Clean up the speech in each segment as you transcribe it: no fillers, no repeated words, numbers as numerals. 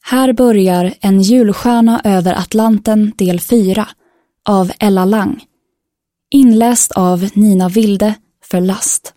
Här börjar En julstjärna över Atlanten del 4 av Ella Lang. Inläst av Nina Wilde för Last.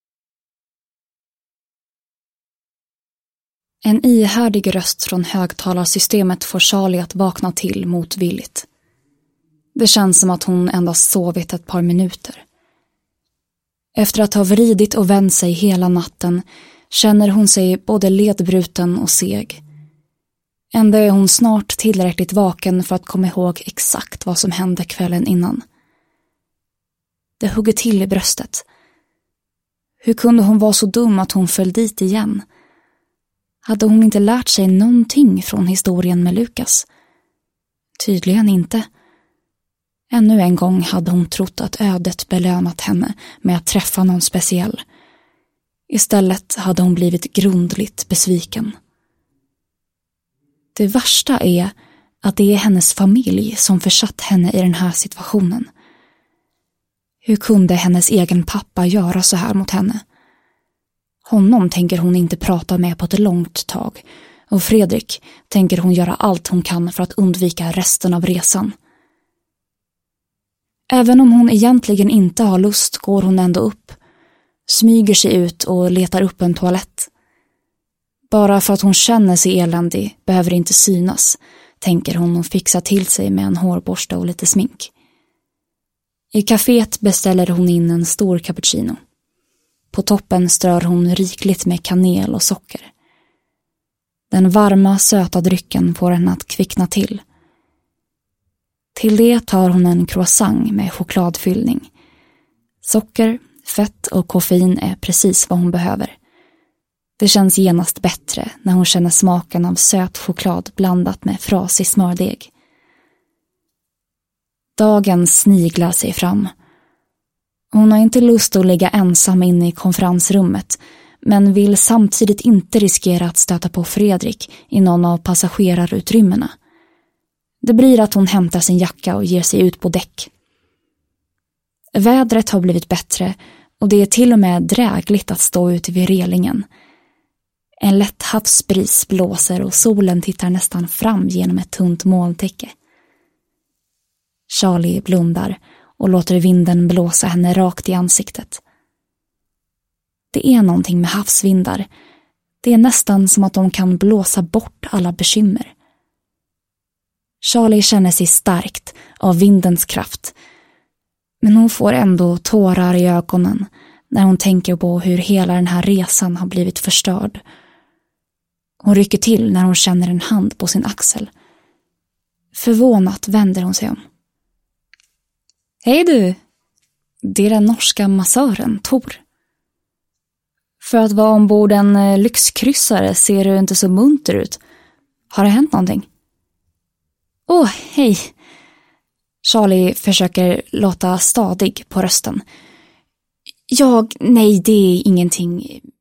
En ihärdig röst från högtalarsystemet får Charlie att vakna till motvilligt. Det känns som att hon endast sovit ett par minuter. Efter att ha vridit och vänt sig hela natten känner hon sig både ledbruten och seg. Ändå är hon snart tillräckligt vaken för att komma ihåg exakt vad som hände kvällen innan. Det hugger till i bröstet. Hur kunde hon vara så dum att hon föll dit igen? Hade hon inte lärt sig någonting från historien med Lukas? Tydligen inte. Ännu en gång hade hon trott att ödet belönat henne med att träffa någon speciell. Istället hade hon blivit grundligt besviken. Det värsta är att det är hennes familj som försatt henne i den här situationen. Hur kunde hennes egen pappa göra så här mot henne? Honom tänker hon inte prata med på ett långt tag, och Fredrik tänker hon göra allt hon kan för att undvika resten av resan. Även om hon egentligen inte har lust går hon ändå upp, smyger sig ut och letar upp en toalett. Bara för att hon känner sig eländig behöver det inte synas, tänker hon och fixar till sig med en hårborste och lite smink. I kaféet beställer hon in en stor cappuccino. På toppen strör hon rikligt med kanel och socker. Den varma, söta drycken får henne att kvickna till. Till det tar hon en croissant med chokladfyllning. Socker, fett och koffein är precis vad hon behöver. Det känns genast bättre när hon känner smaken av söt choklad blandat med frasig smördeg. Dagen sniglar sig fram. Hon har inte lust att ligga ensam inne i konferensrummet, men vill samtidigt inte riskera att stöta på Fredrik i någon av passagerarutrymmena. Det blir att hon hämtar sin jacka och ger sig ut på däck. Vädret har blivit bättre och det är till och med drägligt att stå ute vid relingen. En lätt havsbris blåser och solen tittar nästan fram genom ett tunt molntäcke. Charlie blundar och låter vinden blåsa henne rakt i ansiktet. Det är någonting med havsvindar. Det är nästan som att de kan blåsa bort alla bekymmer. Charlie känner sig starkt av vindens kraft. Men hon får ändå tårar i ögonen när hon tänker på hur hela den här resan har blivit förstörd. Hon rycker till när hon känner en hand på sin axel. Förvånat vänder hon sig om. Hej du! Det är den norska massören, Tor. För att vara ombord en lyxkryssare ser du inte så munter ut. Har det hänt någonting? Hej! Charlie försöker låta stadig på rösten. Nej, det är ingenting.